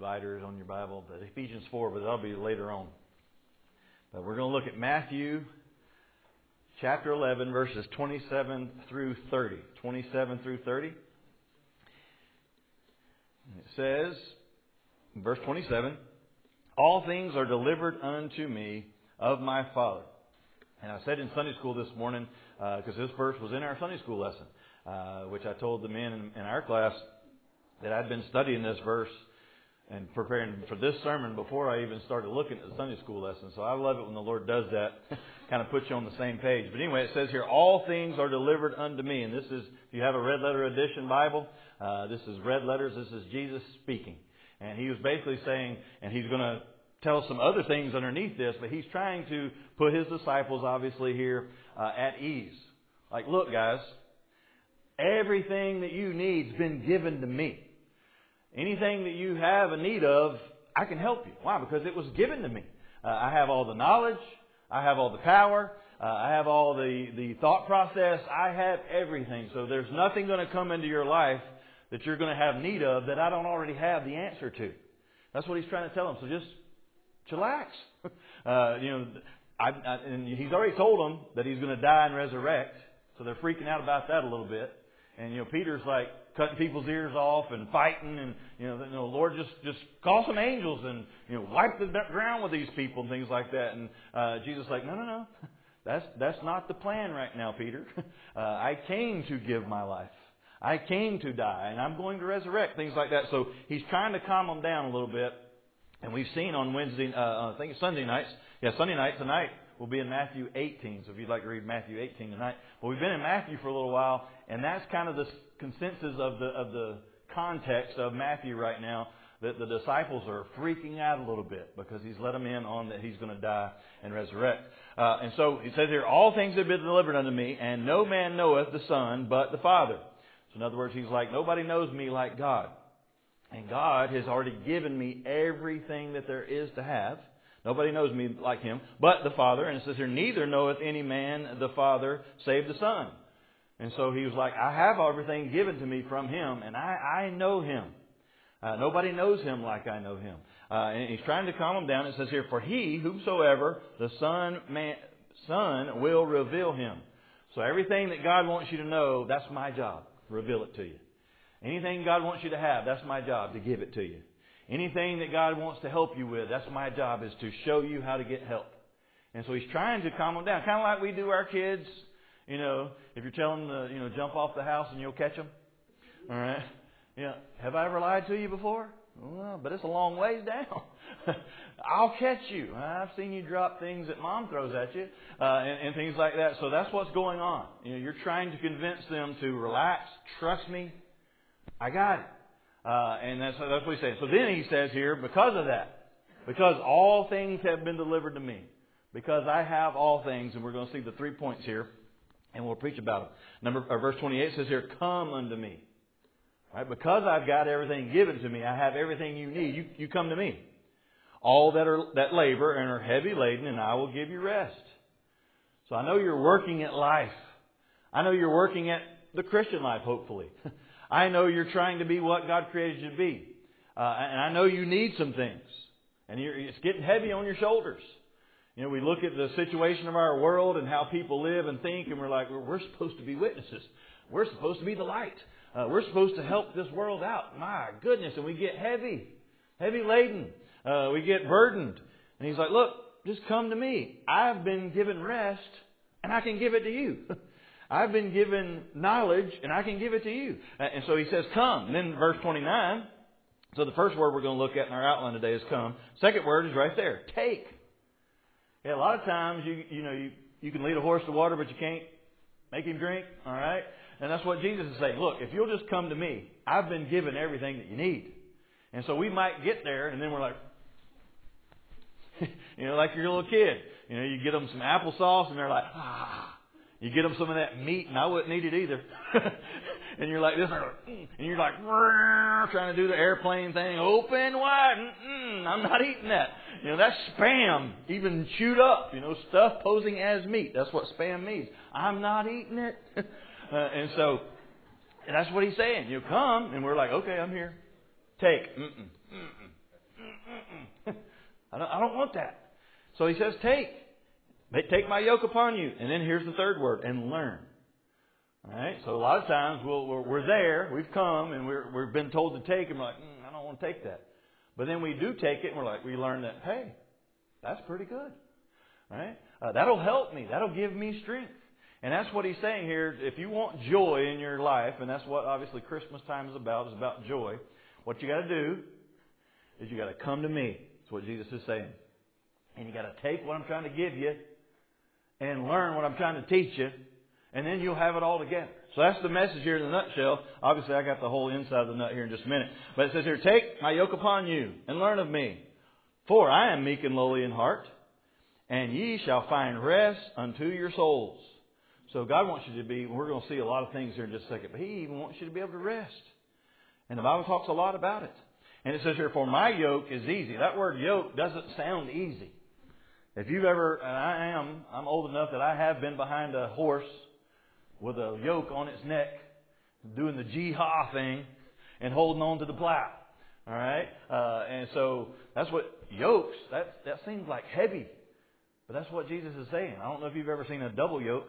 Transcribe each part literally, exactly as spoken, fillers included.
dividers on your Bible, but Ephesians four, but that'll be later on. But we're going to look at Matthew chapter eleven, verses twenty-seven through thirty. twenty-seven through thirty. And it says, in verse twenty-seven, all things are delivered unto me of my Father. And I said in Sunday school this morning, because uh, this verse was in our Sunday school lesson, uh, which I told the men in, in our class that I'd been studying this verse and preparing for this sermon before I even started looking at the Sunday school lesson. So I love it when the Lord does that, kind of puts you on the same page. But anyway, it says here, all things are delivered unto me. And this is, if you have a red letter edition Bible, uh, this is red letters. This is Jesus speaking. And he was basically saying, and he's going to tell some other things underneath this, but he's trying to put his disciples, obviously, here uh, at ease. Like, look, guys, everything that you need's been given to me. Anything that you have a need of, I can help you. Why? Because it was given to me. Uh, I have all the knowledge. I have all the power. Uh, I have all the, the thought process. I have everything. So there's nothing going to come into your life that you're going to have need of that I don't already have the answer to. That's what he's trying to tell them. So just chillax. uh, you know, I, I, and he's already told them that he's going to die and resurrect. So they're freaking out about that a little bit. And, you know, Peter's like cutting people's ears off and fighting. And, you know, you know, Lord, just, just call some angels and, you know, wipe the ground with these people and things like that. And uh, Jesus is like, no, no, no. That's, that's not the plan right now, Peter. uh, I came to give my life. I came to die, and I'm going to resurrect, things like that. So he's trying to calm them down a little bit. And we've seen on Wednesday, uh, I think it's Sunday nights. Yeah, Sunday night tonight we'll be in Matthew eighteen. So if you'd like to read Matthew eighteen tonight. But we've been in Matthew for a little while, and that's kind of the consensus of the of the context of Matthew right now. That the disciples are freaking out a little bit because he's let them in on that he's going to die and resurrect. Uh, and so he says here, all things have been delivered unto me, and no man knoweth the Son but the Father. So in other words, he's like, nobody knows me like God. And God has already given me everything that there is to have. Nobody knows me like Him but the Father. And it says here, neither knoweth any man the Father save the Son. And so he was like, I have everything given to me from Him, and I, I know Him. Uh, nobody knows Him like I know Him. Uh, and he's trying to calm them down. It says here, for He, whomsoever the Son, man, Son will reveal Him. So everything that God wants you to know, that's my job. Reveal it to you. Anything God wants you to have, that's my job to give it to you. Anything that God wants to help you with, that's my job, is to show you how to get help. And so He's trying to calm them down. Kind of like we do our kids. You know, if you're telling them to, you know, jump off the house and you'll catch them. All right. You know, have I ever lied to you before? Well, but it's a long ways down. I'll catch you. I've seen you drop things that Mom throws at you uh, and, and things like that. So that's what's going on. You know, you're trying to convince them to relax, trust me. I got it. Uh, and that's, that's what he's saying. So then he says here, because of that, because all things have been delivered to me, because I have all things, and we're going to see the three points here, and we'll preach about them. Number, or verse twenty-eight says here, come unto me. Right? Because I've got everything given to me, I have everything you need, you, you come to me. All that are that labor and are heavy laden, and I will give you rest. So I know you're working at life. I know you're working at the Christian life, hopefully. I know you're trying to be what God created you to be. Uh, and I know you need some things. And you're, it's getting heavy on your shoulders. You know, we look at the situation of our world and how people live and think, and we're like, well, we're supposed to be witnesses. We're supposed to be the light. Uh, we're supposed to help this world out. My goodness. And we get heavy, heavy laden. Uh, we get burdened. And He's like, look, just come to me. I've been given rest, and I can give it to you. I've been given knowledge, and I can give it to you. And so He says, come. And then verse twenty-nine. So the first word we're going to look at in our outline today is come. Second word is right there. Take. Yeah, a lot of times, you you know, you, you can lead a horse to water, but you can't make him drink. All right? And that's what Jesus is saying. Look, if you'll just come to me, I've been given everything that you need. And so we might get there, and then we're like, you know, like your little kid. You know, you get them some applesauce, and they're like, ah. You get them some of that meat, and I wouldn't eat it either. And you're like this, and you're like trying to do the airplane thing, open wide. Mm-mm, I'm not eating that. You know, that's Spam, even chewed up. You know, stuff posing as meat. That's what Spam means. I'm not eating it. uh, and so and that's what He's saying. You come, and we're like, okay, I'm here. Take. Mm-mm, mm-mm. I don't, I don't want that. So he says, take. Take my yoke upon you. And then here's the third word, and learn. All right? So a lot of times we'll, we're, we're there, we've come, and we're, we've been told to take, and we're like, mm, I don't want to take that. But then we do take it, and we're like, we learn that, hey, that's pretty good. All right? Uh, that'll help me. That'll give me strength. And that's what he's saying here. If you want joy in your life, and that's what obviously Christmas time is about, is about joy, what you got to do is you got to come to me. That's what Jesus is saying. And you got to take what I'm trying to give you and learn what I'm trying to teach you, and then you'll have it all together. So that's the message here in a nutshell. Obviously, I got the whole inside of the nut here in just a minute. But it says here, take my yoke upon you and learn of me. For I am meek and lowly in heart, and ye shall find rest unto your souls. So God wants you to be, we're going to see a lot of things here in just a second, but He even wants you to be able to rest. And the Bible talks a lot about it. And it says here, for my yoke is easy. That word yoke doesn't sound easy. If you've ever, and I am, I'm old enough that I have been behind a horse with a yoke on its neck, doing the jee-haw thing and holding on to the plow. All right? Uh, and so that's what yokes, that, that seems like heavy. But that's what Jesus is saying. I don't know if you've ever seen a double yoke.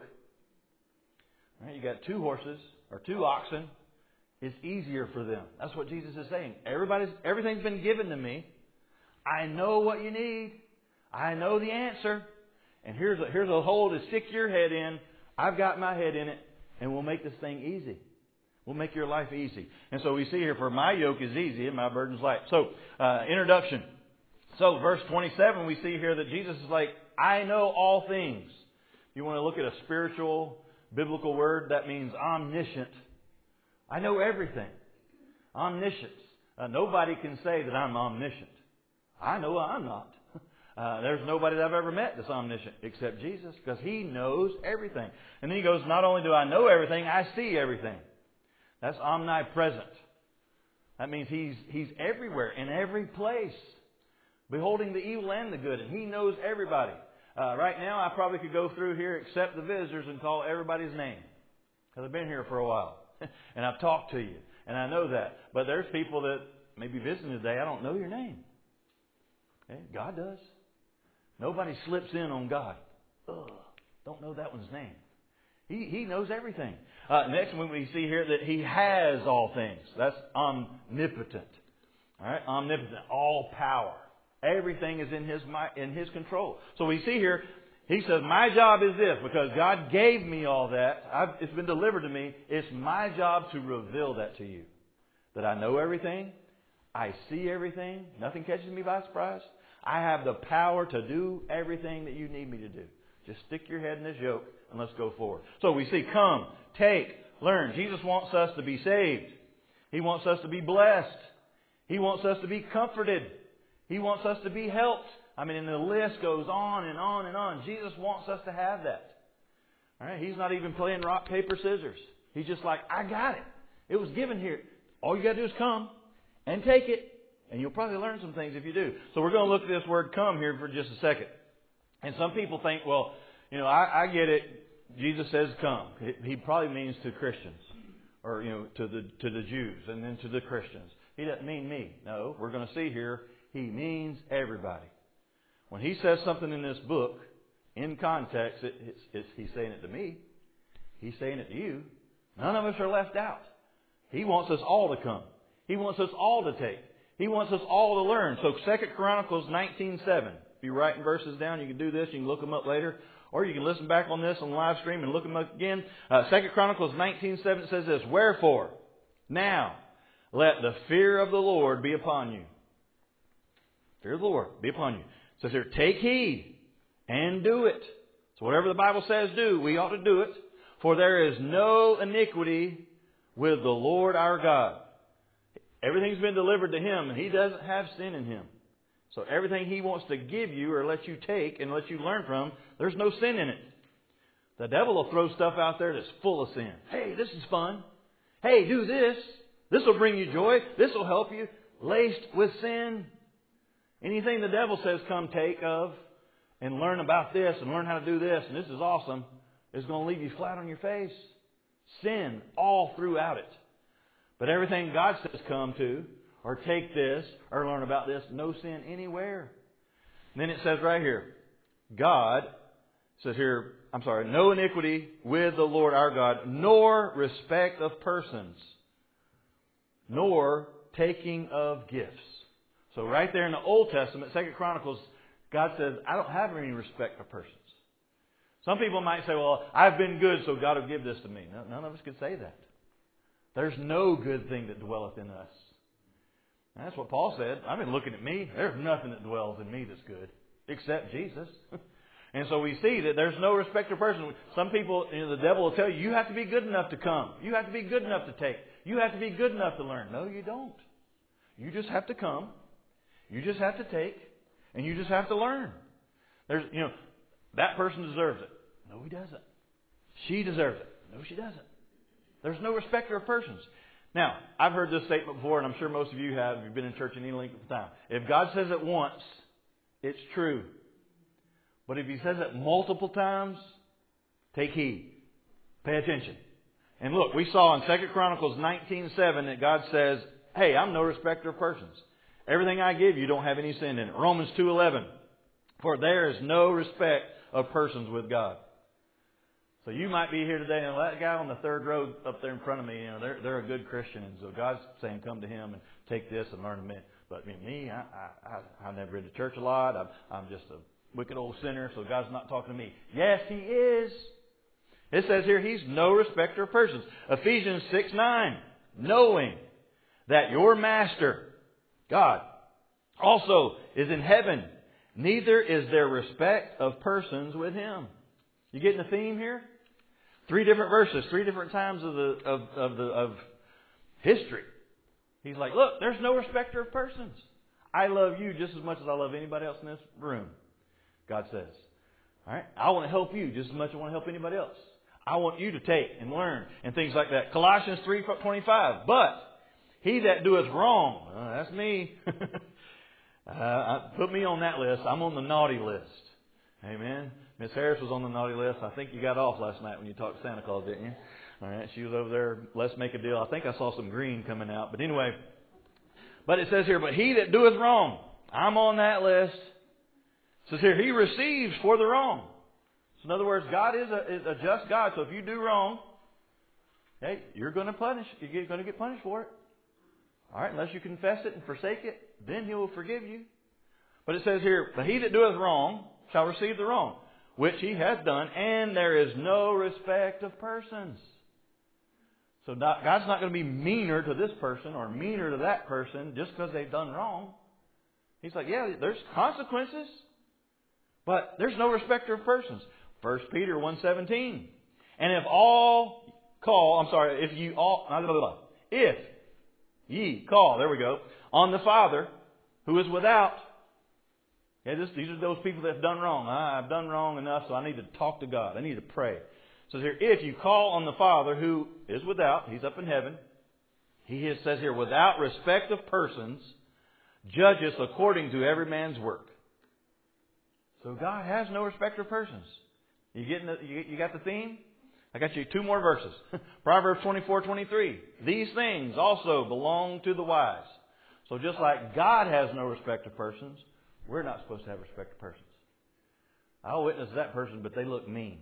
All right, you got two horses or two oxen. It's easier for them. That's what Jesus is saying. Everybody's, everything's been given to me. I know what you need. I know the answer. And here's a, here's a hole to stick your head in. I've got my head in it. And we'll make this thing easy. We'll make your life easy. And so we see here, for my yoke is easy and my burden's light. So, uh, introduction. So, verse twenty-seven, we see here that Jesus is like, I know all things. You want to look at a spiritual, biblical word, that means omniscient. I know everything. Omniscience. Uh, nobody can say that I'm omniscient. I know I'm not. Uh, there's nobody that I've ever met that's omniscient except Jesus, because He knows everything. And then He goes, not only do I know everything, I see everything. That's omnipresent. That means He's He's everywhere, in every place, beholding the evil and the good, and He knows everybody. Uh, right now, I probably could go through here, except the visitors, and call everybody's name, because I've been here for a while, and I've talked to you, and I know that. But there's people that may be visiting today, I don't know your name. Okay? God does. Nobody slips in on God. Ugh, don't know that one's name. He He knows everything. Uh, next one we see here that He has all things. That's omnipotent. All right, omnipotent, all power. Everything is in His in His control. So we see here, He says, my job is this, because God gave me all that. I've, it's been delivered to me. It's my job to reveal that to you. That I know everything. I see everything. Nothing catches me by surprise. I have the power to do everything that you need me to do. Just stick your head in this yoke and let's go forward. So we see, come, take, learn. Jesus wants us to be saved. He wants us to be blessed. He wants us to be comforted. He wants us to be helped. I mean, and the list goes on and on and on. Jesus wants us to have that. All right? He's not even playing rock, paper, scissors. He's just like, I got it. It was given here. All you got to do is come and take it. And you'll probably learn some things if you do. So we're going to look at this word come here for just a second. And some people think, well, you know, I, I get it. Jesus says come. He probably means to Christians. Or, you know, to the to the Jews and then to the Christians. He doesn't mean me. No, we're going to see here, He means everybody. When He says something in this book, in context, it, it's, it's, He's saying it to me. He's saying it to you. None of us are left out. He wants us all to come. He wants us all to take. He wants us all to learn. So Second Chronicles nineteen seven. If you're writing verses down, you can do this. You can look them up later. Or you can listen back on this on the live stream and look them up again. Uh, Second Chronicles nineteen seven says this, wherefore, now, let the fear of the Lord be upon you. Fear of the Lord be upon you. It says here, take heed and do it. So whatever the Bible says do, we ought to do it. For there is no iniquity with the Lord our God. Everything's been delivered to Him, and He doesn't have sin in Him. So everything He wants to give you or let you take and let you learn from, there's no sin in it. The devil will throw stuff out there that's full of sin. Hey, this is fun. Hey, do this. This will bring you joy. This will help you. Laced with sin. Anything the devil says come take of and learn about this and learn how to do this, and this is awesome, is going to leave you flat on your face. Sin all throughout it. But everything God says come to, or take this, or learn about this, no sin anywhere. And then it says right here, God, says here, I'm sorry, no iniquity with the Lord our God, nor respect of persons, nor taking of gifts. So right there in the Old Testament, Second Chronicles, God says, I don't have any respect for persons. Some people might say, well, I've been good, so God will give this to me. No, none of us could say that. There's no good thing that dwelleth in us. And that's what Paul said. I've been looking at me. There's nothing that dwells in me that's good, except Jesus. And so we see that there's no respect of person. Some people, you know, the devil will tell you, you have to be good enough to come. You have to be good enough to take. You have to be good enough to learn. No, you don't. You just have to come. You just have to take. And you just have to learn. There's, you know, that person deserves it. No, he doesn't. She deserves it. No, she doesn't. There's no respecter of persons. Now, I've heard this statement before, and I'm sure most of you have if you've been in church any length of time. If God says it once, it's true. But if He says it multiple times, take heed. Pay attention. And look, we saw in Second Chronicles nineteen seven that God says, hey, I'm no respecter of persons. Everything I give you don't have any sin in it. Romans two eleven. For there is no respect of persons with God. So you might be here today, and that guy on the third row up there in front of me, you know, they're they're a good Christian, and so God's saying, come to Him and take this and learn a minute. But me, I I I I've never been to church a lot. I'm I'm just a wicked old sinner, so God's not talking to me. Yes, He is. It says here, He's no respecter of persons. Ephesians six nine, knowing that your Master, God, also is in heaven, neither is there respect of persons with Him. You getting the theme here? Three different verses, three different times of the of, of the of history. He's like, look, there's no respecter of persons. I love you just as much as I love anybody else in this room. God says. All right? I want to help you just as much as I want to help anybody else. I want you to take and learn and things like that. Colossians three twenty-five. But he that doeth wrong, uh, that's me. uh, put me on that list. I'm on the naughty list. Amen. Miss Harris was on the naughty list. I think you got off last night when you talked to Santa Claus, didn't you? All right. She was over there. Let's make a deal. I think I saw some green coming out. But anyway. But it says here, but he that doeth wrong, I'm on that list. It says here, he receives for the wrong. So in other words, God is a, is a just God. So if you do wrong, hey, you're going to punish. You're going to get punished for it. All right. Unless you confess it and forsake it, then He will forgive you. But it says here, but he that doeth wrong shall receive the wrong, which he hath done, and there is no respect of persons. So not, God's not going to be meaner to this person or meaner to that person just because they've done wrong. He's like, yeah, there's consequences, but there's no respecter of persons. First Peter one seventeen. And if all call, I'm sorry, if you all, blah, blah, blah, if ye call, there we go, on the Father who is without. Yeah, this, these are those people that have done wrong. I, I've done wrong enough, so I need to talk to God. I need to pray. So here, if you call on the Father who is without, He's up in heaven. He is, says here, without respect of persons, judgeth according to every man's work. So God has no respect of persons. You getting the, you, you got the theme? I got you two more verses. Proverbs twenty-four twenty-three. These things also belong to the wise. So just like God has no respect of persons, we're not supposed to have respect of persons. I'll witness that person, but they look mean.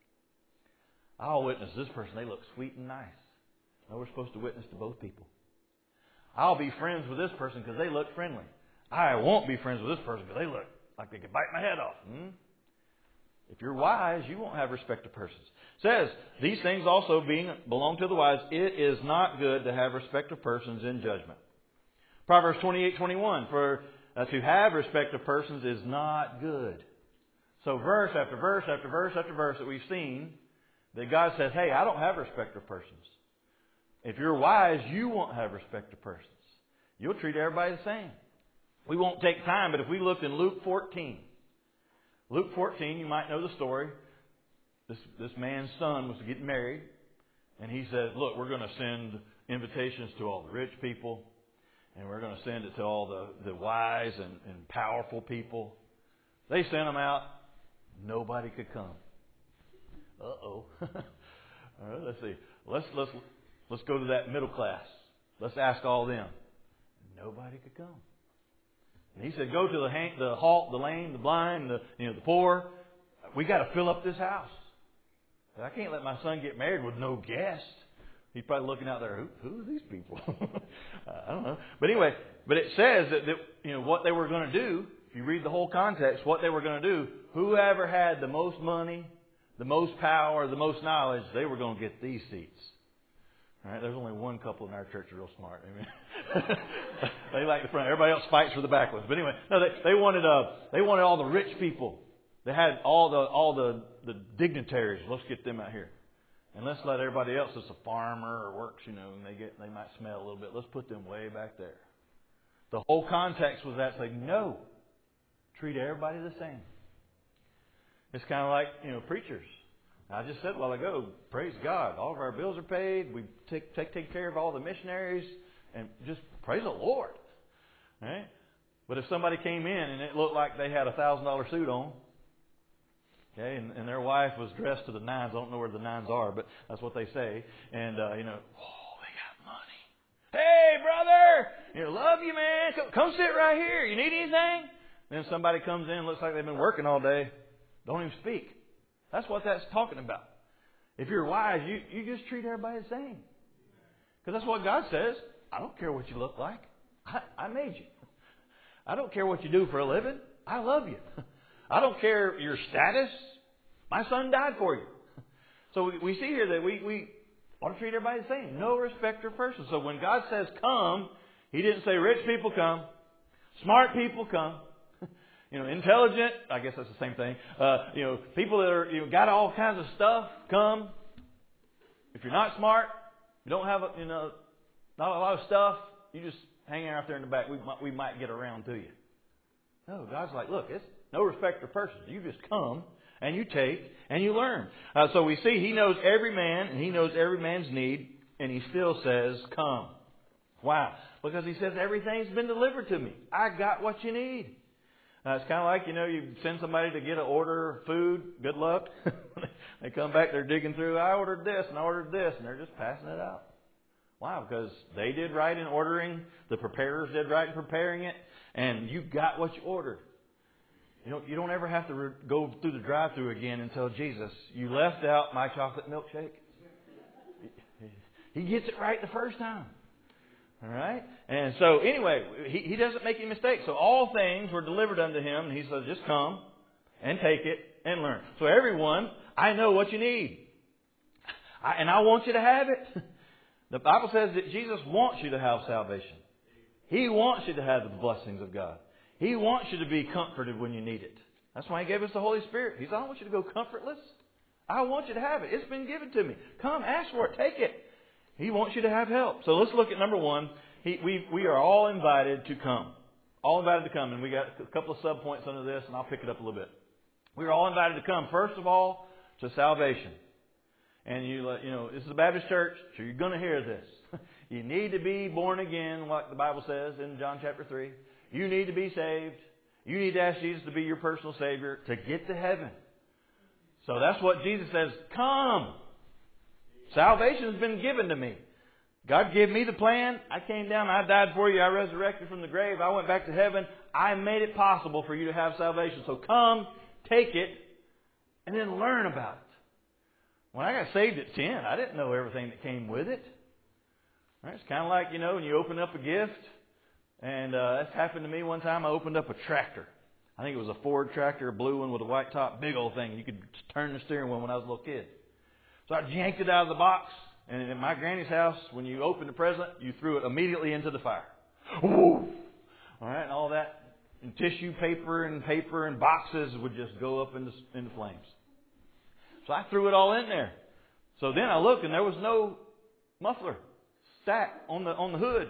I'll witness this person, they look sweet and nice. No, we're supposed to witness to both people. I'll be friends with this person because they look friendly. I won't be friends with this person because they look like they could bite my head off. Hmm? If you're wise, you won't have respect of persons. It says, these things also being belong to the wise, it is not good to have respect of persons in judgment. Proverbs twenty-eight twenty-one, for uh, to have respect of persons is not good. So verse after verse after verse after verse that we've seen, that God says, hey, I don't have respect of persons. If you're wise, you won't have respect of persons. You'll treat everybody the same. We won't take time, but if we looked in Luke fourteen, Luke fourteen, you might know the story. This, this man's son was getting married, and he said, look, we're going to send invitations to all the rich people, and we're going to send it to all the, the wise and, and powerful people. They sent them out. Nobody could come. Uh-oh. All right, let's see. Let's, let's, let's go to that middle class. Let's ask all them. Nobody could come. And he said, go to the hand, the halt, the lame, the blind, the you know the poor. We got to fill up this house. I can't let my son get married with no guests. He's probably looking out there, who, who are these people? I don't know. But anyway, but it says that, that you know what they were going to do. If you read the whole context, what they were going to do, whoever had the most money, the most power, the most knowledge, they were going to get these seats. All right, there's only one couple in our church who are real smart. Amen. They like the front. Everybody else fights for the back ones. But anyway, no, they, they wanted uh, they wanted all the rich people. They had all the all the, the dignitaries. Let's get them out here. And let's let everybody else that's a farmer or works, you know, and they get they might smell a little bit. Let's put them way back there. The whole context was that, like, no, treat everybody the same. It's kind of like, you know, preachers. I just said a while ago, praise God, all of our bills are paid. We take take take care of all the missionaries, and just praise the Lord. Right? But if somebody came in and it looked like they had a thousand dollar suit on, okay, and, and their wife was dressed to the nines. I don't know where the nines are, but that's what they say. And, uh, you know, oh, they got money. Hey, brother, you know, love you, man. Come, come sit right here. You need anything? Then somebody comes in, looks like they've been working all day. Don't even speak. That's what that's talking about. If you're wise, you, you just treat everybody the same. Because that's what God says. I don't care what you look like. I, I made you. I don't care what you do for a living. I love you. I don't care your status. My son died for you. So we, we see here that we, we ought to treat everybody the same. No respect of person. So when God says come, He didn't say rich people come. Smart people come. You know, intelligent, I guess that's the same thing. Uh, you know, people that are, you know, got all kinds of stuff, come. If you're not smart, you don't have, a, you know, not a lot of stuff, you just hang out there in the back. We might, we might get around to you. No, God's like, look, it's no respect for persons. You just come and you take and you learn. Uh, so we see He knows every man and He knows every man's need, and He still says, come. Wow. Because He says, everything's been delivered to me. I got what you need. Uh, it's kind of like, you know, you send somebody to get an order of food. Good luck. They come back, they're digging through. I ordered this and I ordered this, and they're just passing it out. Wow, because they did right in ordering. The preparers did right in preparing it. And you got what you ordered. You don't, you don't ever have to re- go through the drive-thru again and tell Jesus, you left out my chocolate milkshake. He gets it right the first time. All right? And so, anyway, he, he doesn't make any mistakes. So all things were delivered unto Him. And He says, just come and take it and learn. So everyone, I know what you need. I, and I want you to have it. The Bible says that Jesus wants you to have salvation. He wants you to have the blessings of God. He wants you to be comforted when you need it. That's why He gave us the Holy Spirit. He said, I don't want you to go comfortless. I want you to have it. It's been given to me. Come, ask for it. Take it. He wants you to have help. So let's look at number one. He, we, we are all invited to come. All invited to come. And we got a couple of subpoints under this, and I'll pick it up a little bit. We are all invited to come, first of all, to salvation. And you, you know, this is a Baptist church, so you're going to hear this. You need to be born again, like the Bible says in John chapter three. You need to be saved. You need to ask Jesus to be your personal Savior to get to heaven. So that's what Jesus says. Come. Salvation has been given to me. God gave me the plan. I came down. I died for you. I resurrected from the grave. I went back to heaven. I made it possible for you to have salvation. So come, take it, and then learn about it. When I got saved at ten, I didn't know everything that came with it. Right? It's kind of like, you know, when you open up a gift. And uh, that's happened to me one time. I opened up a tractor. I think it was a Ford tractor, a blue one with a white top, big old thing. You could turn the steering wheel when I was a little kid. So I yanked it out of the box. And in my granny's house, when you opened the present, you threw it immediately into the fire. Woo! All right, and all that and tissue paper and paper and boxes would just go up into, into flames. So I threw it all in there. So then I looked, and there was no muffler stack on the on the hood.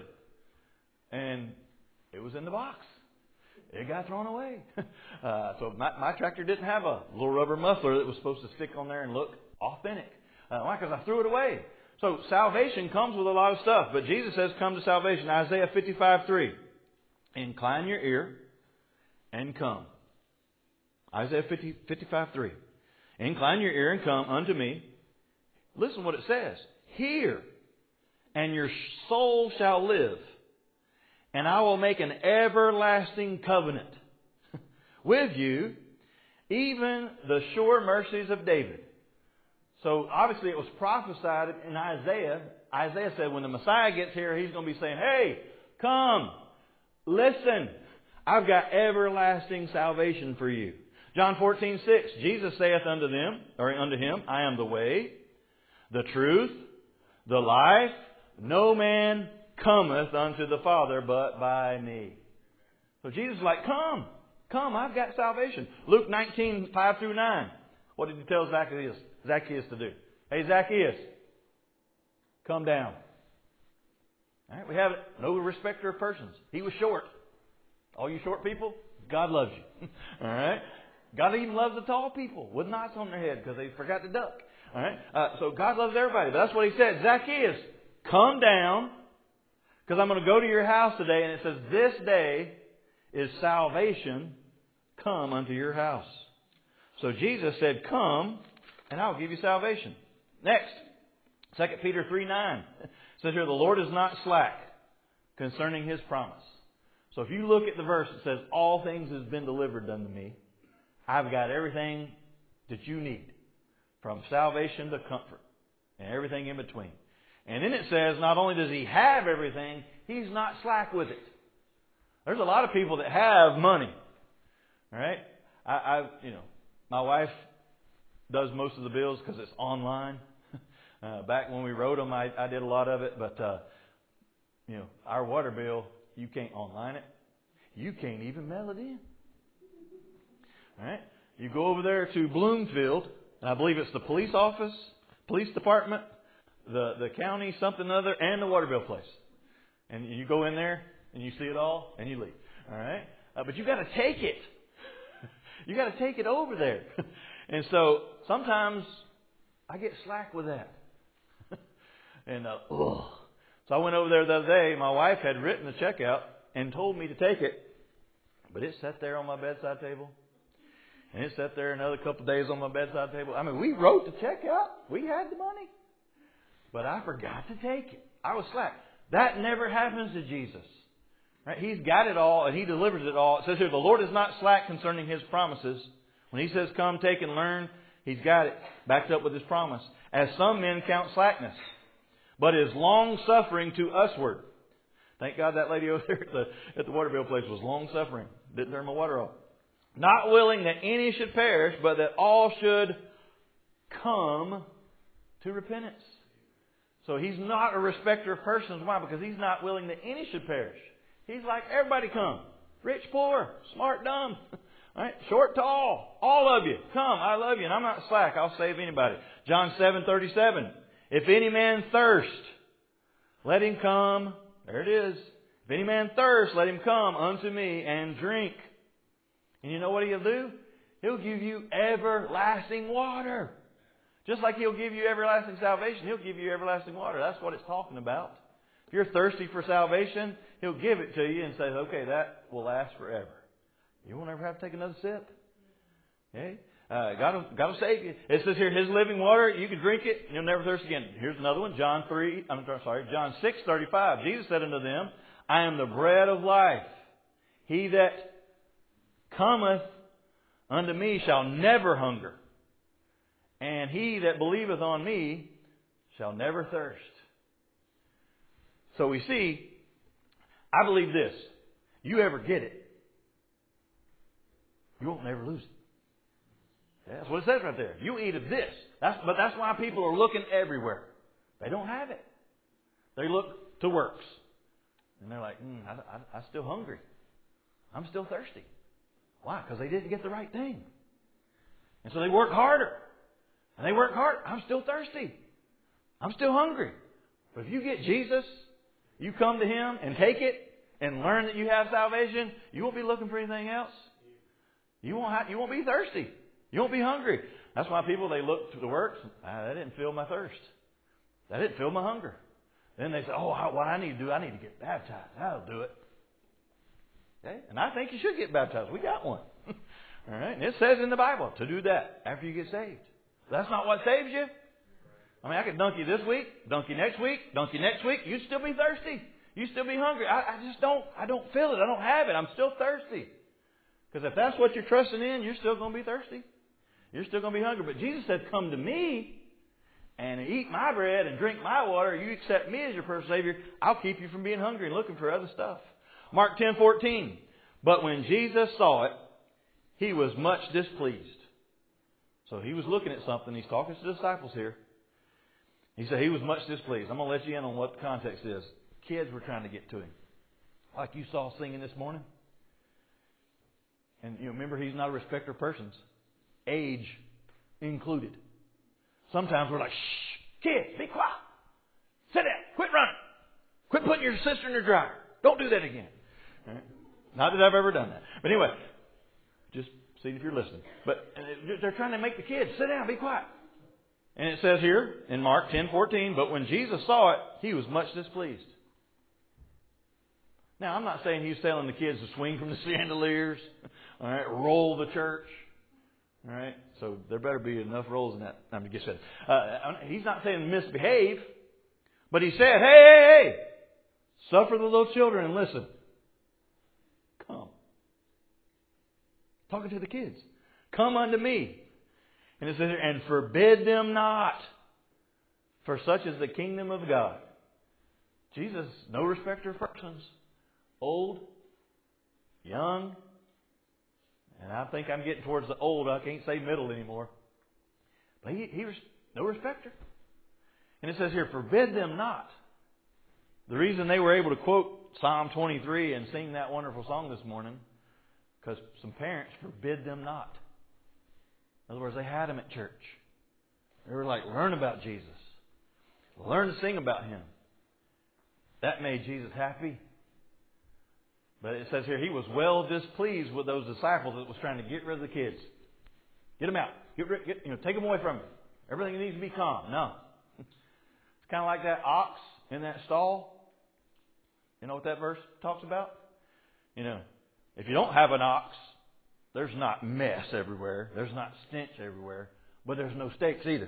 And it was in the box. It got thrown away. Uh, so my, my tractor didn't have a little rubber muffler that was supposed to stick on there and look authentic. Uh, why? Because I threw it away. So salvation comes with a lot of stuff. But Jesus says, come to salvation. Isaiah fifty-five three. Incline your ear and come. Isaiah fifty-five three. Incline your ear and come unto me. Listen what it says. Hear, and your soul shall live. and I will make an everlasting covenant with you, even the sure mercies of David. So obviously it was prophesied in Isaiah. Isaiah said when the Messiah gets here, he's going to be saying, hey, come, listen, I've got everlasting salvation for you. John fourteen six, Jesus saith unto them, or unto him, I am the way, the truth, the life. No man cometh unto the Father but by me. So Jesus is like, come, come, I've got salvation. Luke nineteen, five through nine. What did he tell Zacchaeus, Zacchaeus to do? Hey, Zacchaeus, come down. All right, we have it. No respecter of persons. He was short. All you short people, God loves you. All right? God even loves the tall people with knots on their head because they forgot to duck. All right? Uh, so God loves everybody. But that's what he said. Zacchaeus, come down because I'm going to go to your house today. And it says, this day is salvation come unto your house. So Jesus said, come and I'll give you salvation. Next, Second Peter three nine. It says here, the Lord is not slack concerning His promise. So if you look at the verse, it says, all things has been delivered unto me. I've got everything that you need, from salvation to comfort and everything in between. And then it says, not only does He have everything, He's not slack with it. There's a lot of people that have money. All right? I, I you know, my wife does most of the bills because it's online. Uh, back when we wrote them, I, I did a lot of it. But, uh, you know, our water bill, you can't online it. You can't even mail it in. All right? You go over there to Bloomfield, and I believe it's the police office, police department, the, the county, something other, and the water bill place. And you go in there, and you see it all, and you leave. All right? Uh, but you got to take it. You got to take it over there. And so sometimes I get slack with that. and uh, ugh. So I went over there the other day. My wife had written the check out and told me to take it, but it sat there on my bedside table. And it sat there another couple of days on my bedside table. I mean, we wrote the check out. We had the money. But I forgot to take it. I was slack. That never happens to Jesus. Right? He's got it all and He delivers it all. It says here, the Lord is not slack concerning His promises. When He says, come, take and learn, He's got it backed up with His promise. As some men count slackness, but is long-suffering to usward. Thank God that lady over there at the, at the water bill place was long-suffering. Didn't turn my water off. Not willing that any should perish, but that all should come to repentance. So He's not a respecter of persons. Why? Because He's not willing that any should perish. He's like, everybody come. Rich, poor, smart, dumb. All right? Short, tall. All of you. Come. I love you. And I'm not slack. I'll save anybody. John seven thirty-seven. If any man thirst, let him come. There it is. If any man thirst, let him come unto me and drink. And you know what He'll do? He'll give you everlasting water. Just like He'll give you everlasting salvation, He'll give you everlasting water. That's what it's talking about. If you're thirsty for salvation, He'll give it to you and say, okay, that will last forever. You won't ever have to take another sip. Okay? Uh, God will, God will save you. It says here, His living water, you can drink it, and you'll never thirst again. Here's another one, John three, I'm sorry, John six thirty-five. Jesus said unto them, I am the bread of life. He that cometh unto me shall never hunger, and he that believeth on me shall never thirst. So we see, I believe this. You ever get it, you won't never lose it. Yeah, that's what it says right there. You eat of this. That's, but that's why people are looking everywhere. They don't have it. They look to works. And they're like, mm, I, I, I'm still hungry. I'm still thirsty. Why? Because they didn't get the right thing. And so they work harder. And they work hard. I'm still thirsty. I'm still hungry. But if you get Jesus, you come to Him and take it and learn that you have salvation, you won't be looking for anything else. You won't have, you won't be thirsty. You won't be hungry. That's why people, they look to the works. Ah, that didn't fill my thirst. That didn't fill my hunger. Then they say, oh, what I need to do, I need to get baptized. That'll do it. Okay? And I think you should get baptized. We got one. All right? And it says in the Bible to do that after you get saved. That's not what saves you. I mean, I could dunk you this week, dunk you next week, dunk you next week. You'd still be thirsty. You still be hungry. I, I just don't, I don't feel it. I don't have it. I'm still thirsty. Because if that's what you're trusting in, you're still going to be thirsty. You're still going to be hungry. But Jesus said, come to me and eat my bread and drink my water. You accept me as your personal Savior. I'll keep you from being hungry and looking for other stuff. Mark ten fourteen. But when Jesus saw it, he was much displeased. So he was looking at something. He's talking to the disciples here. He said he was much displeased. I'm going to let you in on what the context is. Kids were trying to get to him. Like you saw singing this morning. And you remember, he's not a respecter of persons. Age included. Sometimes we're like, shh, kids, be quiet. Sit down. Quit running. Quit putting your sister in your dryer. Don't do that again. Right? Not that I've ever done that. But anyway, just see if you're listening. But they're trying to make the kids sit down, be quiet. And it says here in Mark ten fourteen, but when Jesus saw it, he was much displeased. Now, I'm not saying he was telling the kids to swing from the chandeliers, all right, roll the church, all right. So there better be enough rolls in that. I'm just kidding. Uh, he's not saying misbehave, but he said, hey, hey, hey, suffer the little children and listen. Come. Talking to the kids. Come unto me. And it says here, and forbid them not, for such is the kingdom of God. Jesus, no respecter of persons. Old, young, and I think I'm getting towards the old. I can't say middle anymore. But he, he was no respecter. And it says here, forbid them not. The reason they were able to quote Psalm twenty-three and sing that wonderful song this morning, because some parents forbid them not. In other words, they had him at church. They were like, learn about Jesus. Learn to sing about him. That made Jesus happy. But it says here, he was well displeased with those disciples that was trying to get rid of the kids. Get them out. Get rid, get, you know, take them away from you. Everything needs to be calm. No. It's kind of like that ox in that stall. You know what that verse talks about? You know, if you don't have an ox, there's not mess everywhere. There's not stench everywhere. But there's no steaks either.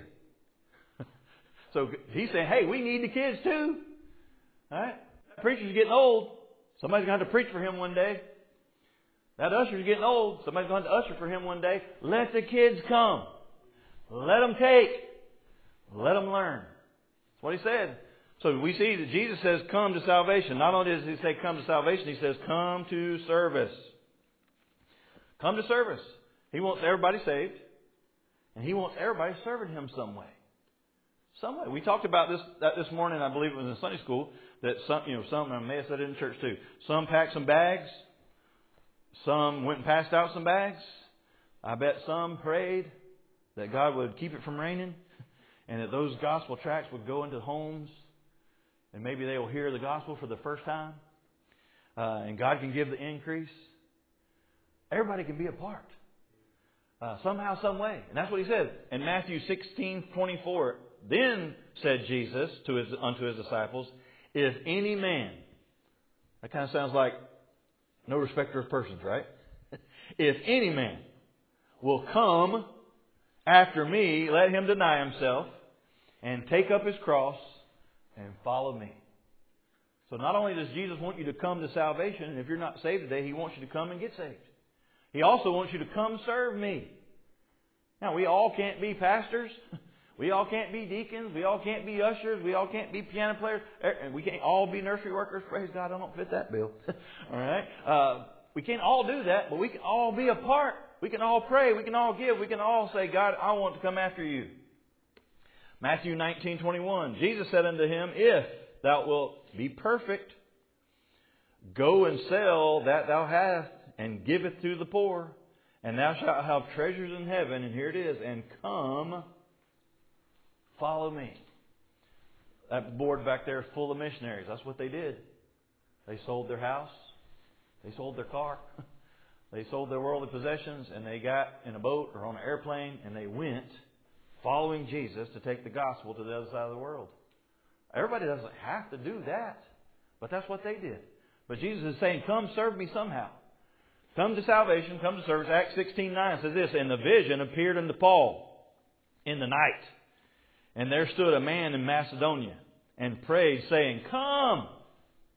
So he's saying, hey, we need the kids too. All right? That preacher's getting old. Somebody's going to have to preach for him one day. That usher's getting old. Somebody's going to have to usher for him one day. Let the kids come. Let them take. Let them learn. That's what he said. So we see that Jesus says, come to salvation. Not only does he say come to salvation, he says, come to service. Come to service. He wants everybody saved. And he wants everybody serving him some way. Some way. We talked about this that this morning, I believe it was in Sunday school, that some, you know, some, I may have said it in church too. Some packed some bags. Some went and passed out some bags. I bet some prayed that God would keep it from raining and that those gospel tracts would go into homes and maybe they will hear the gospel for the first time. Uh, and God can give the increase. Everybody can be a part. Uh, somehow, some way. And that's what he said in Matthew sixteen twenty-four. Then said Jesus to his, unto his disciples, if any man, that kind of sounds like no respecter of persons, right? If any man will come after me, let him deny himself and take up his cross and follow me. So not only does Jesus want you to come to salvation, and if you're not saved today, he wants you to come and get saved. He also wants you to come serve me. Now, we all can't be pastors. We all can't be deacons. We all can't be ushers. We all can't be piano players. And we can't all be nursery workers. Praise God, I don't fit that bill. All right? Uh, we can't all do that, but we can all be a part. We can all pray. We can all give. We can all say, God, I want to come after you. Matthew nineteen twenty-one. Jesus said unto him, if thou wilt be perfect, go and sell that thou hast, and give it to the poor, and thou shalt have treasures in heaven. And here it is. And come, follow me. That board back there is full of missionaries. That's what they did. They sold their house. They sold their car. They sold their worldly possessions, and they got in a boat or on an airplane, and they went following Jesus to take the gospel to the other side of the world. Everybody doesn't have to do that, but that's what they did. But Jesus is saying, come serve me somehow. Come to salvation, come to service. Acts sixteen nine says this, and the vision appeared unto Paul in the night. And there stood a man in Macedonia and prayed, saying, come,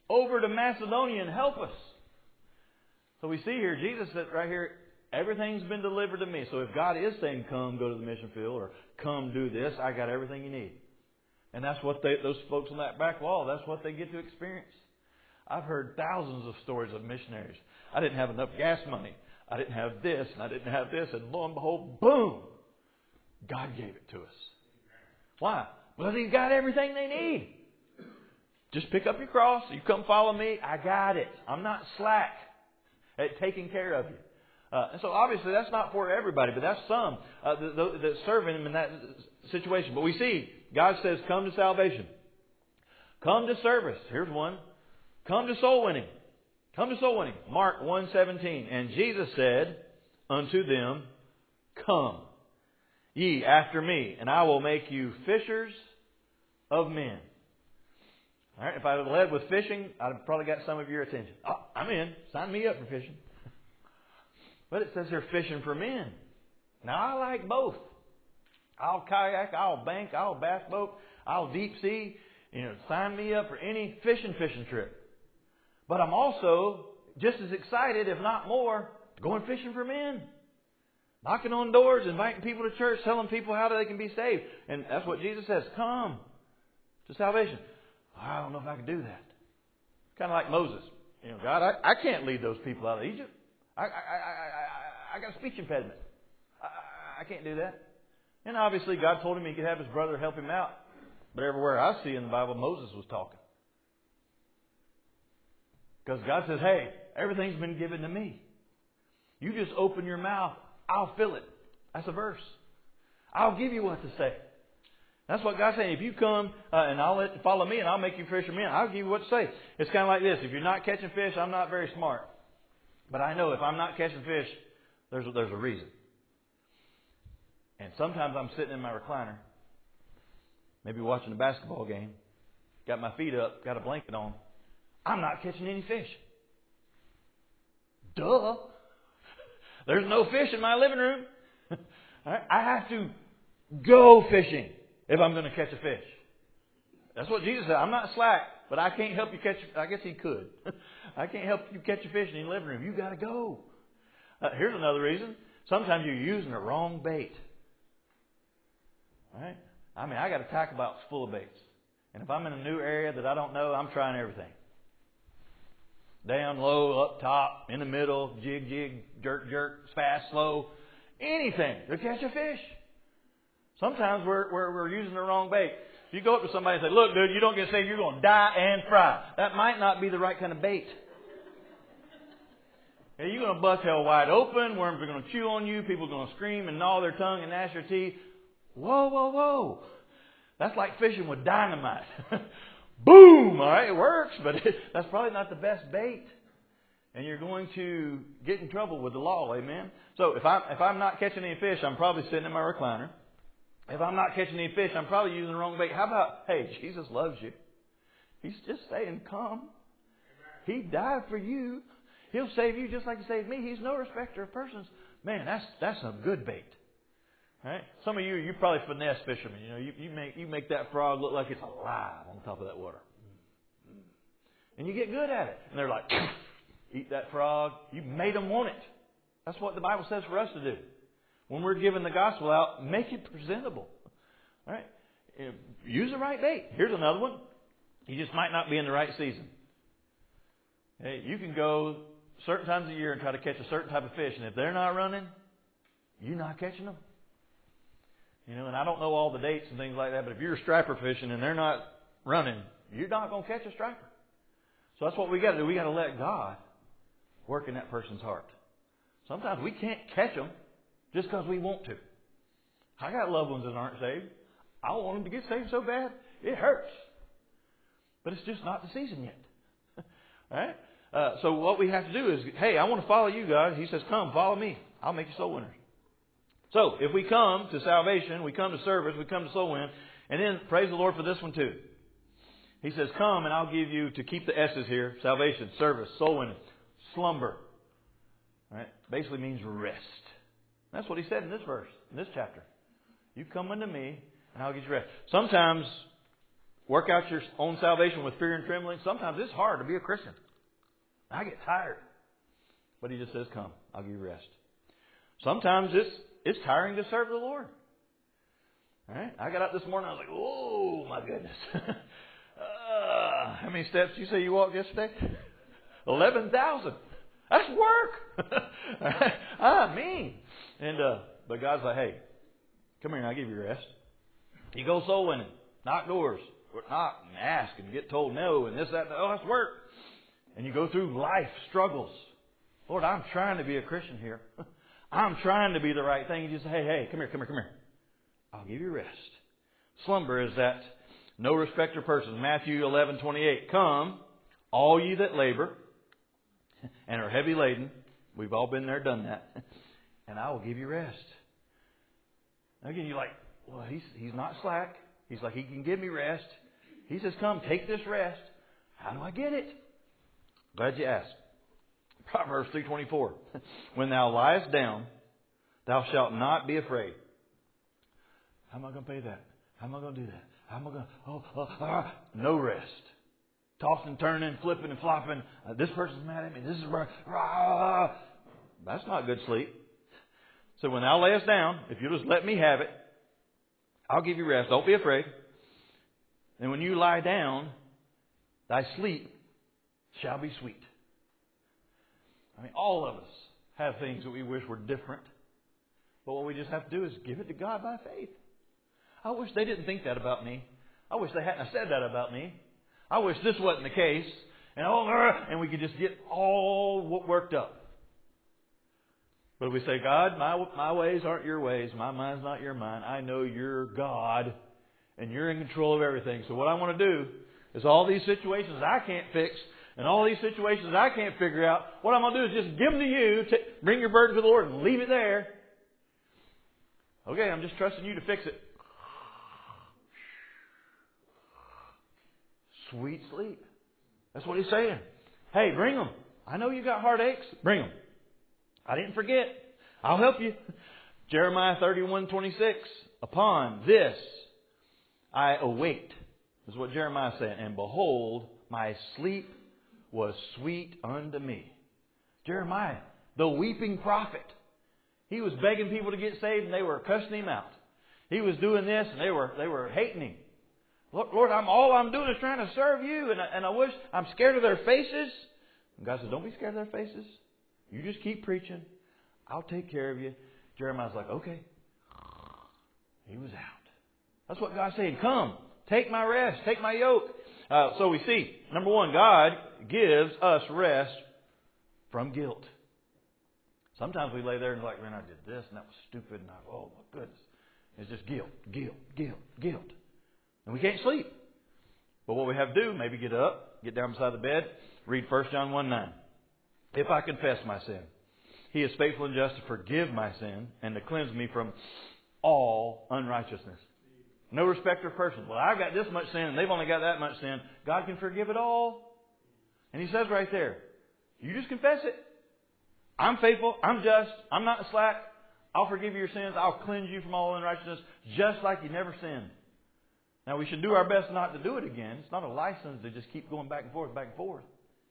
over to Macedonia and help us. So we see here, Jesus said right here, everything's been delivered to me. So if God is saying, come, go to the mission field, or come do this, I got everything you need. And that's what they, those folks on that back wall, that's what they get to experience. I've heard thousands of stories of missionaries. I didn't have enough gas money. I didn't have this, and I didn't have this, and lo and behold, boom! God gave it to us. Why? Because He's got everything they need. Just pick up your cross. You come follow me. I got it. I'm not slack at taking care of you. Uh, and so obviously that's not for everybody, but that's some uh, that, that serving Him in that situation. But we see God says, come to salvation. Come to service. Here's one. Come to soul winning. Come to soul winning. Mark one seventeen. And Jesus said unto them, come ye after me, and I will make you fishers of men. All right, if I had led with fishing, I'd have probably got some of your attention. Oh, I'm in. Sign me up for fishing. But it says here fishing for men. Now, I like both. I'll kayak, I'll bank, I'll bass boat, I'll deep sea. You know, sign me up for any fishing, fishing trip. But I'm also just as excited, if not more, going fishing for men. Knocking on doors, inviting people to church, telling people how they can be saved. And that's what Jesus says, come to salvation. I don't know if I can do that. Kind of like Moses. You know, God, I, I can't lead those people out of Egypt. I, I, I, I, I got a speech impediment. I, I can't do that. And obviously God told him he could have his brother help him out. But everywhere I see in the Bible, Moses was talking. Because God says, hey, everything's been given to me. You just open your mouth, I'll fill it. That's a verse. I'll give you what to say. That's what God's saying. If you come uh, and I'll let follow me and I'll make you fishermen, I'll give you what to say. It's kind of like this. If you're not catching fish, I'm not very smart. But I know if I'm not catching fish, there's a, there's a reason. And sometimes I'm sitting in my recliner, maybe watching a basketball game, got my feet up, got a blanket on. I'm not catching any fish. Duh. There's no fish in my living room. All right? I have to go fishing if I'm going to catch a fish. That's what Jesus said. I'm not slack, but I can't help you catch. I guess He could. I can't help you catch a fish in your living room. You got to go. Uh, here's another reason. Sometimes you're using the wrong bait. All right? I mean, I got a tackle box full of baits. And if I'm in a new area that I don't know, I'm trying everything. Down, low, up top, in the middle, jig, jig, jerk, jerk, fast, slow. Anything to catch a fish. Sometimes we're, we're, we're using the wrong bait. If you go up to somebody and say, look, dude, you don't get saved, you're going to die and fry. That might not be the right kind of bait. And you're going to bust hell wide open. Worms are going to chew on you. People are going to scream and gnaw their tongue and gnash their teeth. Whoa, whoa, whoa. That's like fishing with dynamite. Boom! All right, it works, but it, that's probably not the best bait. And you're going to get in trouble with the law, amen? So if I'm, if I'm not catching any fish, I'm probably sitting in my recliner. If I'm not catching any fish, I'm probably using the wrong bait. How about, hey, Jesus loves you. He's just saying, come. He died for you. He'll save you just like He saved me. He's no respecter of persons. Man, that's that's a good bait. Right? Some of you, you probably finesse fishermen. You know, you, you make you make that frog look like it's alive on top of that water. And you get good at it. And they're like, eat that frog. You made them want it. That's what the Bible says for us to do. When we're giving the gospel out, make it presentable. All right? Use the right bait. Here's another one. You just might not be in the right season. Hey, you can go certain times of the year and try to catch a certain type of fish. And if they're not running, you're not catching them. You know, and I don't know all the dates and things like that, but if you're striper fishing and they're not running, you're not going to catch a striper. So that's what we got to do. We got to let God work in that person's heart. Sometimes we can't catch them just because we want to. I got loved ones that aren't saved. I want them to get saved so bad, it hurts. But it's just not the season yet. All right? Uh, so what we have to do is, hey, I want to follow you, God. He says, come, follow me. I'll make you soul winners. So, if we come to salvation, we come to service, we come to soul win, and then praise the Lord for this one too. He says, come and I'll give you, to keep the S's here, salvation, service, soul winning, slumber. All right? Basically means rest. That's what He said in this verse, in this chapter. You come unto me and I'll give you rest. Sometimes work out your own salvation with fear and trembling. Sometimes it's hard to be a Christian. I get tired. But He just says, come, I'll give you rest. Sometimes it's it's tiring to serve the Lord. All right? I got up this morning, I was like, oh, my goodness. uh, how many steps did you say you walked yesterday? eleven thousand. That's work. I mean. And, uh, but God's like, hey, come here and I'll give you rest. You go soul winning, knock doors, knock and ask and get told no and this, that, and oh, that's work. And you go through life struggles. Lord, I'm trying to be a Christian here. I'm trying to be the right thing. You just say, hey, hey, come here, come here, come here. I'll give you rest. Slumber is that no respecter of persons. Matthew eleven twenty-eight. Come, all ye that labor and are heavy laden. We've all been there, done that. And I will give you rest. Again, you're like, well, he's, he's not slack. He's like, He can give me rest. He says, come, take this rest. How do I get it? Glad you asked. Proverbs three twenty-four. When thou liest down, thou shalt not be afraid. How am I going to pay that? How am I going to do that? How am I going to... Oh, oh, ah. No rest. Tossing, turning, flipping and flopping. Uh, this person's mad at me. This is... Rah. That's not good sleep. So when thou layest down, if you just let me have it, I'll give you rest. Don't be afraid. And when you lie down, thy sleep shall be sweet. I mean, all of us have things that we wish were different. But what we just have to do is give it to God by faith. I wish they didn't think that about me. I wish they hadn't said that about me. I wish this wasn't the case. And oh, and we could just get all worked up. But we say, God, my my ways aren't your ways. My mind's not your mind. I know you're God. And you're in control of everything. So what I want to do is all these situations I can't fix. And all these situations I can't figure out. What I'm going to do is just give them to you. T- bring your burden to the Lord and leave it there. Okay, I'm just trusting you to fix it. Sweet sleep. That's what He's saying. Hey, bring them. I know you got heartaches. Bring them. I didn't forget. I'll help you. Jeremiah thirty-one twenty-six. Upon this I awaked. This is what Jeremiah said. And behold, my sleep was sweet unto me. Jeremiah, the weeping prophet. He was begging people to get saved and they were cussing him out. He was doing this and they were they were hating him. Lord, I'm all I'm doing is trying to serve you, and I, and I wish I'm scared of their faces. And God said, don't be scared of their faces. You just keep preaching. I'll take care of you. Jeremiah's like, okay. He was out. That's what God's saying. Come, take my rest, take my yoke. Uh, so we see, number one, God gives us rest from guilt. Sometimes we lay there and like, man, I did this and that was stupid, and I, oh my goodness. It's just guilt, guilt, guilt, guilt. And we can't sleep. But what we have to do, maybe get up, get down beside the bed, read First John one nine. If I confess my sin, He is faithful and just to forgive my sin and to cleanse me from all unrighteousness. No respecter of persons. Well, I've got this much sin and they've only got that much sin. God can forgive it all. And He says right there, you just confess it. I'm faithful. I'm just. I'm not slack. I'll forgive you your sins. I'll cleanse you from all unrighteousness just like you never sinned. Now, we should do our best not to do it again. It's not a license to just keep going back and forth, back and forth.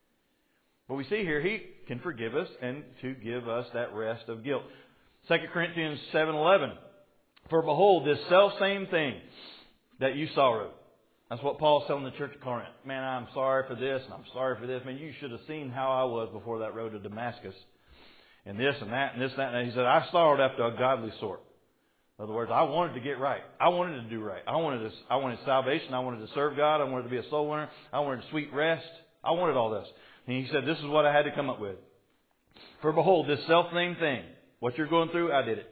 But we see here, He can forgive us and to give us that rest of guilt. Second Corinthians seven eleven. For behold, this selfsame thing that you sorrowed. That's what Paul's telling the church of Corinth. Man, I'm sorry for this and I'm sorry for this. Man, you should have seen how I was before that road to Damascus. And this and that and this and that. And he said, I sorrowed after a godly sort. In other words, I wanted to get right. I wanted to do right. I wanted to, I wanted salvation. I wanted to serve God. I wanted to be a soul winner. I wanted sweet rest. I wanted all this. And he said, this is what I had to come up with. For behold, this self-same thing, what you're going through, I did it.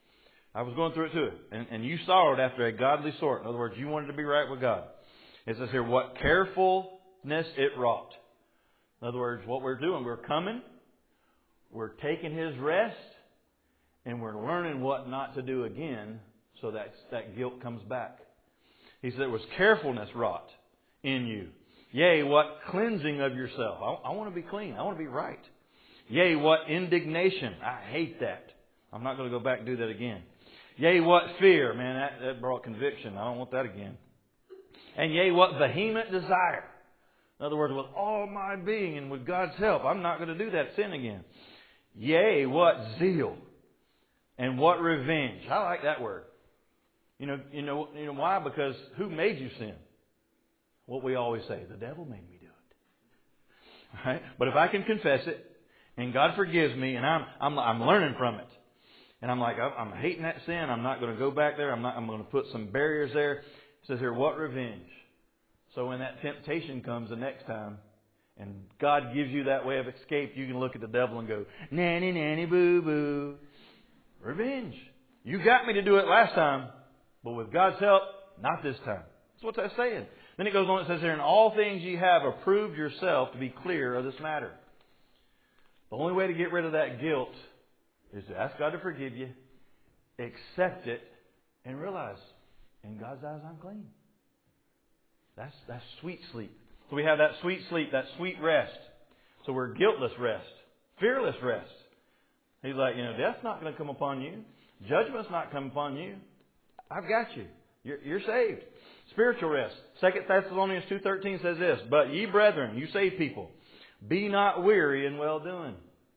I was going through it too. And, and you sorrowed after a godly sort. In other words, you wanted to be right with God. It says here, what carefulness it wrought. In other words, what we're doing, we're coming, we're taking His rest, and we're learning what not to do again so that that guilt comes back. He said it was carefulness wrought in you. Yea, what cleansing of yourself. I, I want to be clean. I want to be right. Yea, what indignation. I hate that. I'm not going to go back and do that again. Yea, what fear. Man, that, that brought conviction. I don't want that again. And yea, what vehement desire. In other words, with all my being and with God's help, I'm not going to do that sin again. Yea, what zeal. And what revenge. I like that word. You know, you know, you know why? Because who made you sin? What we always say, the devil made me do it. All right? But if I can confess it, and God forgives me, and I'm I'm, I'm learning from it, and I'm like, I'm hating that sin. I'm not going to go back there. I'm not. I'm going to put some barriers there. It says here, what revenge? So when that temptation comes the next time, and God gives you that way of escape, you can look at the devil and go, nanny, nanny, boo, boo. Revenge. You got me to do it last time, but with God's help, not this time. That's what that's saying. Then it goes on, it says here, in all things ye have approved yourself to be clear of this matter. The only way to get rid of that guilt is to ask God to forgive you, accept it, and realize, in God's eyes, I'm clean. That's, that's sweet sleep. So we have that sweet sleep, that sweet rest. So we're guiltless rest, fearless rest. He's like, you know, death's not going to come upon you. Judgment's not come upon you. I've got you. You're, you're saved. Spiritual rest. Second Thessalonians two thirteen says this, but ye brethren, you saved people, be not weary in well-doing.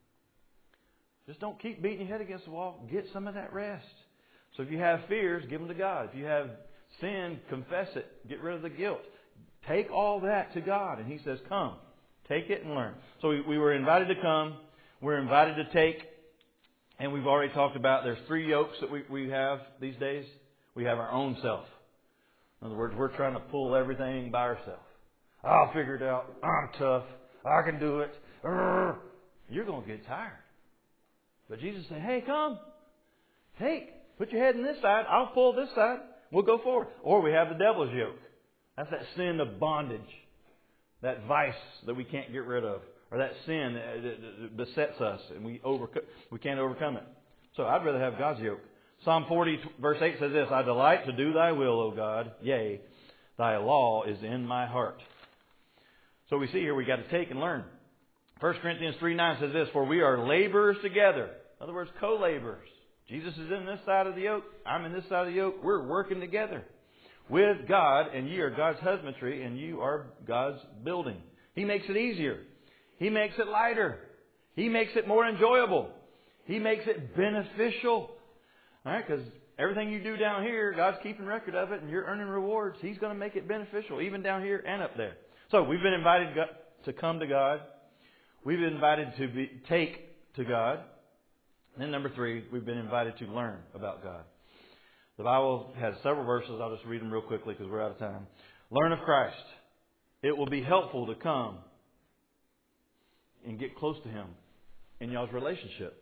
Just don't keep beating your head against the wall. Get some of that rest. So if you have fears, give them to God. If you have sin, confess it. Get rid of the guilt. Take all that to God. And He says, come. Take it and learn. So we, we were invited to come. We're invited to take. And we've already talked about there's three yokes that we, we have these days. We have our own self. In other words, we're trying to pull everything by ourselves. I'll figure it out. I'm tough. I can do it. Urgh. You're going to get tired. But Jesus said, hey, come. Take. Put your head in this side. I'll pull this side. We'll go forward. Or we have the devil's yoke. That's that sin of bondage. That vice that we can't get rid of. Or that sin that besets us and we overcome, we can't overcome it. So I'd rather have God's yoke. Psalm forty verse eight says this, I delight to do thy will, O God. Yea, thy law is in my heart. So we see here we got to take and learn. First Corinthians three nine says this, for we are laborers together. In other words, co-laborers. Jesus is in this side of the yoke. I'm in this side of the yoke. We're working together with God, and ye are God's husbandry, and you are God's building. He makes it easier. He makes it lighter. He makes it more enjoyable. He makes it beneficial. All right, because everything you do down here, God's keeping record of it, and you're earning rewards. He's going to make it beneficial, even down here and up there. So we've been invited to come to God. We've been invited to be, take to God. And then number three, we've been invited to learn about God. The Bible has several verses. I'll just read them real quickly because we're out of time. Learn of Christ. It will be helpful to come and get close to Him in y'all's relationship.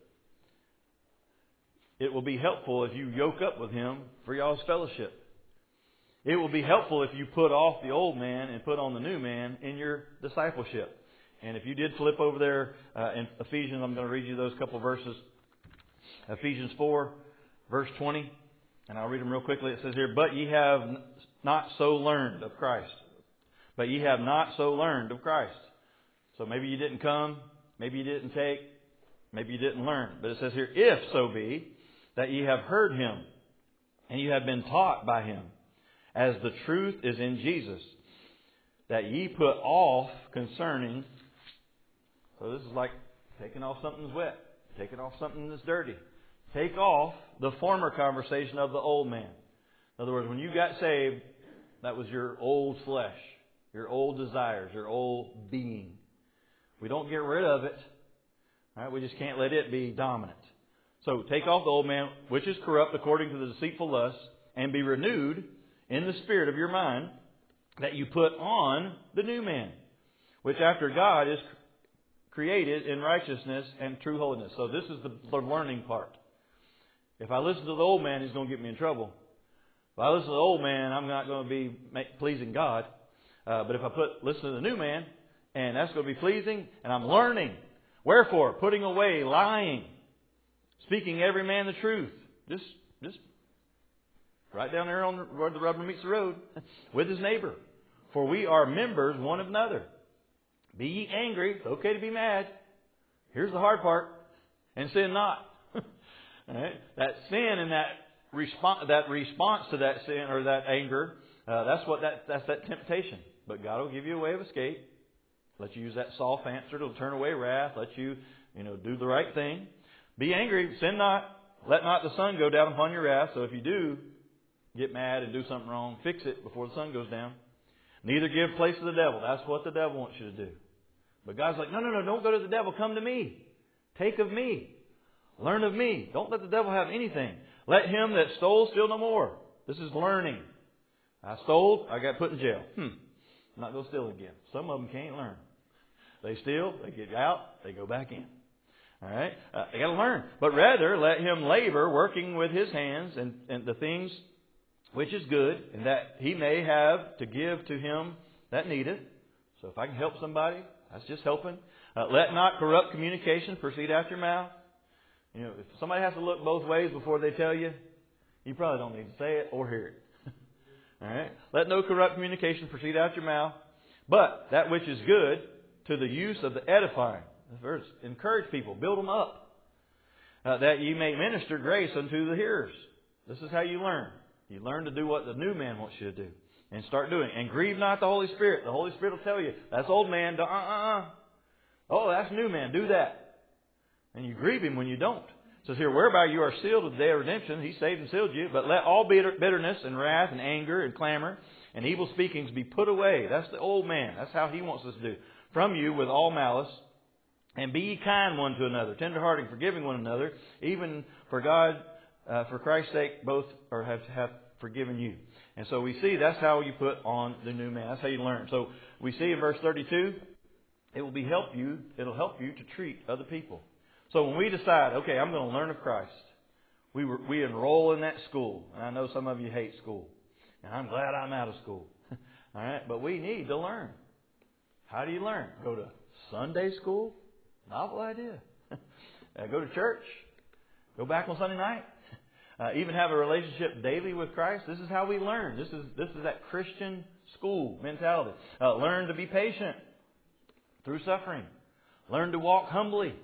It will be helpful if you yoke up with Him for y'all's fellowship. It will be helpful if you put off the old man and put on the new man in your discipleship. And if you did flip over there uh, in Ephesians, I'm going to read you those couple verses. Ephesians four, verse twenty. And I'll read them real quickly. It says here, but ye have not so learned of Christ. But ye have not so learned of Christ. So maybe you didn't come. Maybe you didn't take. Maybe you didn't learn. But it says here, if so be that ye have heard Him and you have been taught by Him, as the truth is in Jesus, that ye put off concerning. So this is like taking off something that's wet, taking off something that's dirty. Take off the former conversation of the old man. In other words, when you got saved, that was your old flesh, your old desires, your old being. We don't get rid of it. All right? We just can't let it be dominant. So take off the old man, which is corrupt according to the deceitful lusts, and be renewed in the spirit of your mind, that you put on the new man, which after God is created in righteousness and true holiness. So this is the, the learning part. If I listen to the old man, he's going to get me in trouble. If I listen to the old man, I'm not going to be make, pleasing God. Uh, but if I put listen to the new man, and that's going to be pleasing, and I'm learning. Wherefore, putting away lying, speaking every man the truth. Just, just right down there on the, where the rubber meets the road, with his neighbor. For we are members one of another. Be ye angry. It's okay to be mad. Here's the hard part. And sin not. All right? That sin and that response, that response to that sin or that anger Uh, that's what that that's that temptation. But God will give you a way of escape. Let you use that soft answer to turn away wrath. Let you, you know, do the right thing. Be angry, sin not. Let not the sun go down upon your wrath. So if you do get mad and do something wrong, fix it before the sun goes down. Neither give place to the devil. That's what the devil wants you to do. But God's like, no, no, no, don't go to the devil. Come to me. Take of me. Learn of me. Don't let the devil have anything. Let him that stole steal no more. This is learning. I stole, I got put in jail. Hmm. I'm not going to steal again. Some of them can't learn. They steal, they get out, they go back in. All right? Uh, they got to learn. But rather, let him labor, working with his hands and, and the things which is good, and that he may have to give to him that needeth. So if I can help somebody, that's just helping. Uh, let not corrupt communication proceed out your mouth. You know, if somebody has to look both ways before they tell you, you probably don't need to say it or hear it. All right? Let no corrupt communication proceed out your mouth, but that which is good to the use of the edifying. Verse, encourage people, build them up, uh, that ye may minister grace unto the hearers. This is how you learn. You learn to do what the new man wants you to do. And start doing it. And grieve not the Holy Spirit. The Holy Spirit will tell you, that's old man. Uh, uh, uh. Oh, that's new man. Do that. And you grieve him when you don't. It says here, whereby you are sealed with the day of redemption. He saved and sealed you. But let all bitterness and wrath and anger and clamor and evil speakings be put away. That's the old man. That's how he wants us to do. From you with all malice. And be ye kind one to another, tenderhearted, forgiving one another, even for God, uh, for Christ's sake, both or have have forgiven you. And so we see that's how you put on the new man. That's how you learn. So we see in verse thirty-two, it will be help you. It'll help you to treat other people. So when we decide, okay, I'm going to learn of Christ, we were, we enroll in that school. And I know some of you hate school, and I'm glad I'm out of school. All right, but we need to learn. How do you learn? Go to Sunday school. Novel idea. uh, go to church. Go back on Sunday night. Uh, even have a relationship daily with Christ. This is how we learn. This is this is that Christian school mentality. Uh, learn to be patient through suffering. Learn to walk humbly.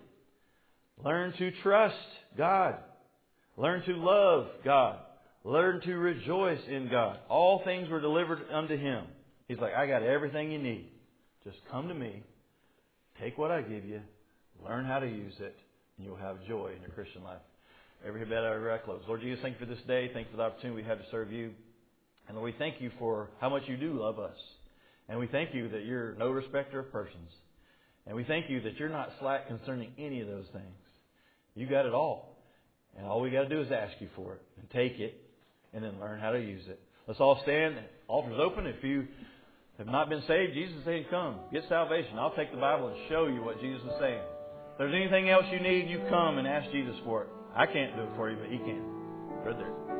Learn to trust God. Learn to love God. Learn to rejoice in God. All things were delivered unto Him. He's like, I got everything you need. Just come to me. Take what I give you. Learn how to use it. And you'll have joy in your Christian life. Every bit of our close. Lord Jesus, thank you for this day. Thank you for the opportunity we have to serve you. And Lord, we thank you for how much you do love us. And we thank you that you're no respecter of persons. And we thank you that you're not slack concerning any of those things. You got it all. And all we got to do is ask you for it and take it and then learn how to use it. Let's all stand. The altar's open. If you have not been saved, Jesus is saying, come, get salvation. I'll take the Bible and show you what Jesus is saying. If there's anything else you need, you come and ask Jesus for it. I can't do it for you, but He can. Right there.